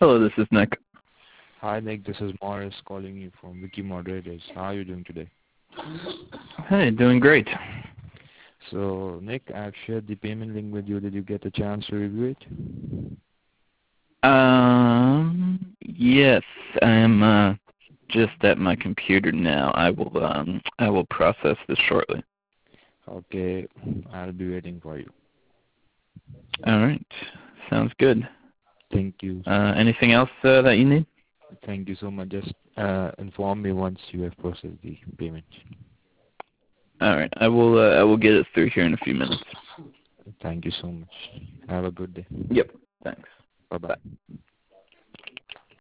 Hello, this is Nick. Hi Nick, this is Morris calling you from Wiki Moderators. How are you doing today? Hey, doing great. So Nick, I've shared the payment link with you. Did you get a chance to review it? Yes, I am just at my computer now. I will process this shortly. Okay, I'll be waiting for you. All right, sounds good. Thank you. Anything else that you need? Thank you so much. Just inform me once you have processed the payment. All right, I will get it through here in a few minutes. Thank you so much. Have a good day. Yep. Thanks. Bye-bye. Bye.